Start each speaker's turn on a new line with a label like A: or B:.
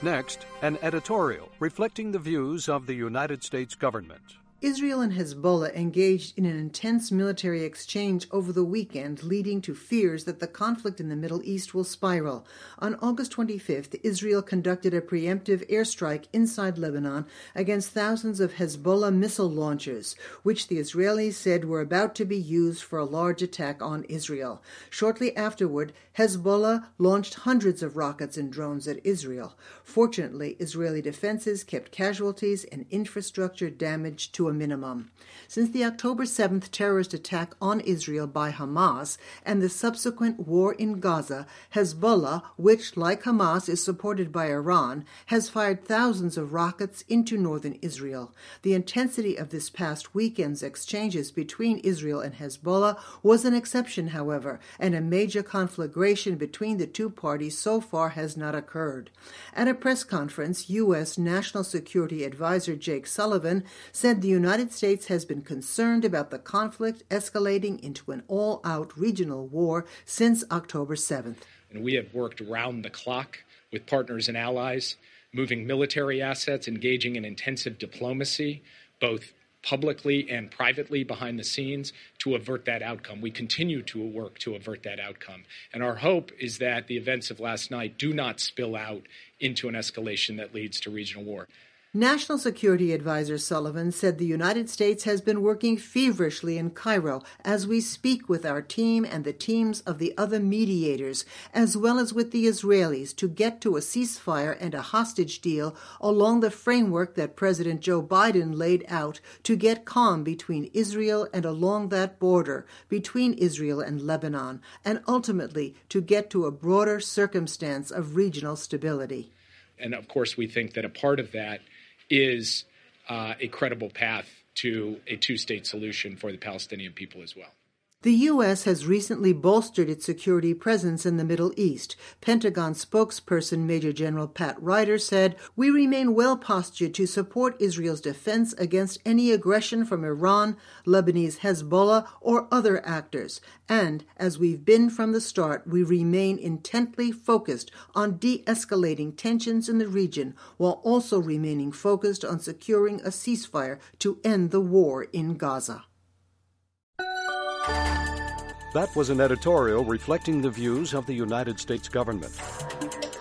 A: Next, an editorial reflecting the views of the United States government.
B: Israel and Hezbollah engaged in an intense military exchange over the weekend, leading to fears that the conflict in the Middle East will spiral. On August 25th, Israel conducted a preemptive airstrike inside Lebanon against thousands of Hezbollah missile launchers, which the Israelis said were about to be used for a large attack on Israel. Shortly afterward, Hezbollah launched hundreds of rockets and drones at Israel. Fortunately, Israeli defenses kept casualties and infrastructure damage to a minimum. Since the October 7th terrorist attack on Israel by Hamas and the subsequent war in Gaza, Hezbollah, which, like Hamas, is supported by Iran, has fired thousands of rockets into northern Israel. The intensity of this past weekend's exchanges between Israel and Hezbollah was an exception, however, and a major conflagration between the two parties so far has not occurred. At a press conference, U.S. National Security Advisor Jake Sullivan said the United States has been concerned about the conflict escalating into an all-out regional war since October 7th.
C: And we have worked around the clock with partners and allies, moving military assets, engaging in intensive diplomacy, both publicly and privately behind the scenes, to avert that outcome. We continue to work to avert that outcome. And our hope is that the events of last night do not spill out into an escalation that leads to regional war.
B: National Security Advisor Sullivan said the United States has been working feverishly in Cairo as we speak with our team and the teams of the other mediators, as well as with the Israelis, to get to a ceasefire and a hostage deal along the framework that President Joe Biden laid out to get calm between Israel and along that border between Israel and Lebanon, and ultimately to get to a broader circumstance of regional stability.
C: And of course, we think that a part of that is a credible path to a two-state solution for the Palestinian people as well.
B: The U.S. has recently bolstered its security presence in the Middle East. Pentagon spokesperson Major General Pat Ryder said, "We remain well-postured to support Israel's defense against any aggression from Iran, Lebanese Hezbollah, or other actors. And, as we've been from the start, we remain intently focused on de-escalating tensions in the region, while also remaining focused on securing a ceasefire to end the war in Gaza."
A: That was an editorial reflecting the views of the United States government.